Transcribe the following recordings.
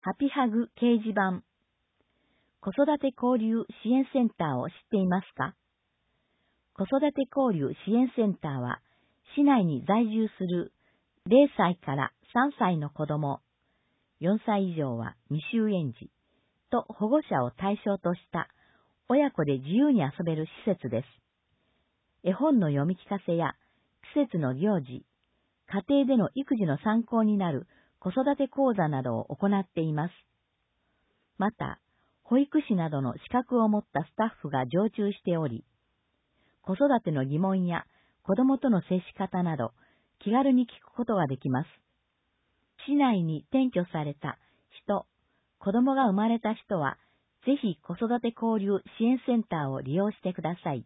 ハピハグ掲示板。子育て交流支援センターを知っていますか？子育て交流支援センターは、市内に在住する0歳から3歳の子供、4歳以上は未就園児と保護者を対象とした親子で自由に遊べる施設です。絵本の読み聞かせや季節の行事、家庭での育児の参考になる子育て講座などを行っています。また、保育士などの資格を持ったスタッフが常駐しており、子育ての疑問や子供との接し方など気軽に聞くことができます。市内に転居された人、子供が生まれた人は、ぜひ子育て交流支援センターを利用してください。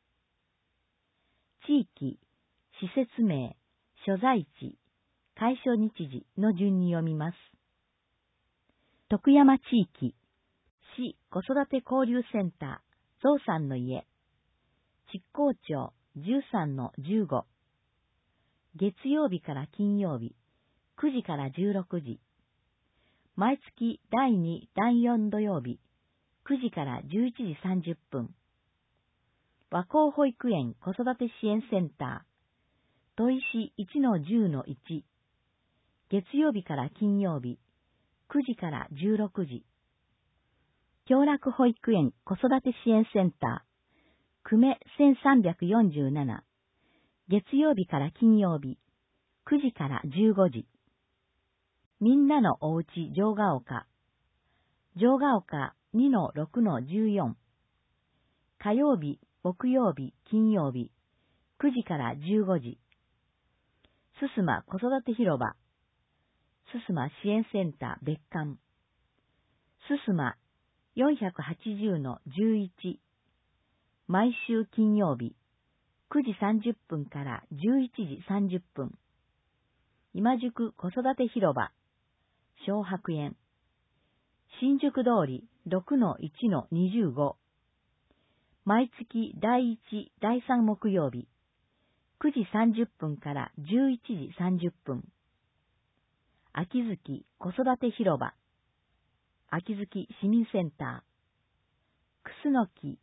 地域、施設名、所在地、開所日時の順に読みます。徳山地域、市子育て交流センター、ゾウさんの家、執行庁 13-15、月曜日から金曜日、9時から16時、毎月第2、第4土曜日、9時から11時30分、和光保育園子育て支援センター、砥石 1-10-1、月曜日から金曜日、9時から16時、共楽保育園子育て支援センター、久米1347、月曜日から金曜日、9時から15時。みんなのおうち城ヶ丘、城ヶ丘 2-6-14、火曜日、木曜日、金曜日、9時から15時。すすま子育て広場、すすま支援センター別館、すすま 480-11、毎週金曜日、9時30分から11時30分。今宿子育て広場、小白園、新宿通り 6-1-25。毎月第1、第3木曜日、9時30分から11時30分。秋月子育て広場、秋月市民センター、クスノキ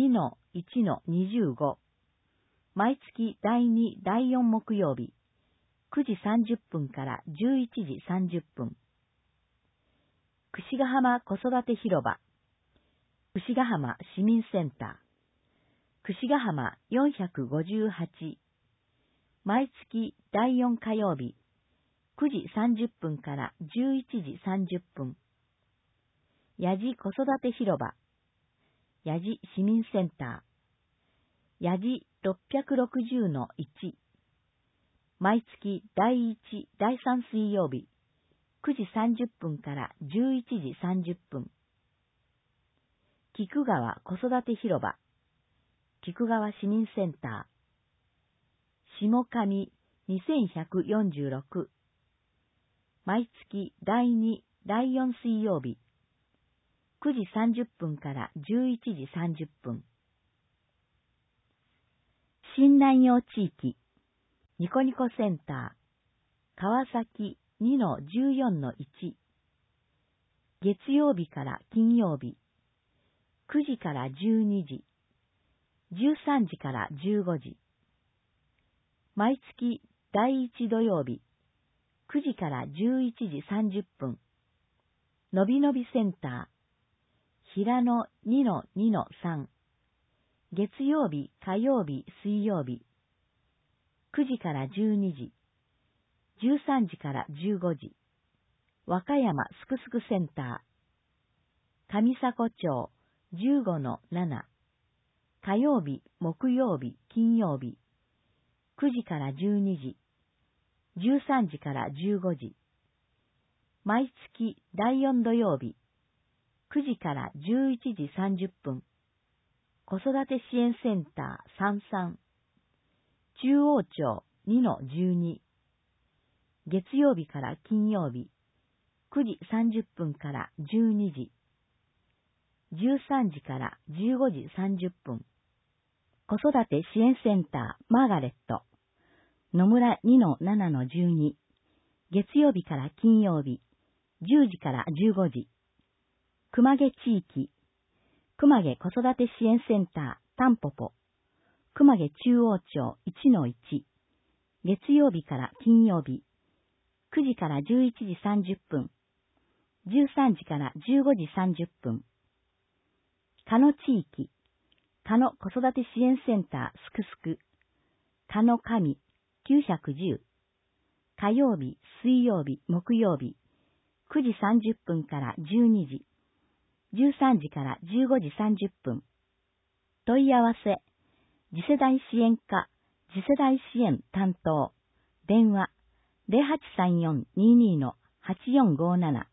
2-1-25。毎月第2、第4木曜日、9時30分から11時30分。櫛ヶ浜子育て広場、櫛ヶ浜市民センター、櫛ヶ浜458。毎月第4火曜日、9時30分から11時30分。やじ子育て広場、やじ市民センター、やじ660-1。毎月第1、第3水曜日、9時30分から11時30分。菊川子育て広場、菊川市民センター、下上2146。毎月第2、第4水曜日、9時30分から11時30分。新南陽地域、ニコニコセンター、川崎 2-14-1。月曜日から金曜日、9時から12時、13時から15時。毎月第1土曜日、9時から11時30分。のびのびセンター、平野 2-2-3。月曜日、火曜日、水曜日。9時から12時、13時から15時。和歌山すくすくセンター、上迫町 15-7。火曜日、木曜日、金曜日。9時から12時、13時から15時。毎月第4土曜日、9時から11時30分。子育て支援センター33、中央町 2-12。月曜日から金曜日、9時30分から12時、13時から15時30分。子育て支援センターマーガレット、野村 2-7-12。月曜日から金曜日、 10時から15時。熊毛地域、熊毛子育て支援センター、タンポポ、熊毛中央町 1-1、月曜日から金曜日、9時から11時30分、13時から15時30分。鹿野地域、鹿野子育て支援センター、すくすく、鹿野上910、火曜日、水曜日、木曜日、9時30分から12時、13時から15時30分。問い合わせ、次世代支援課、次世代支援担当、電話、0834-22-8457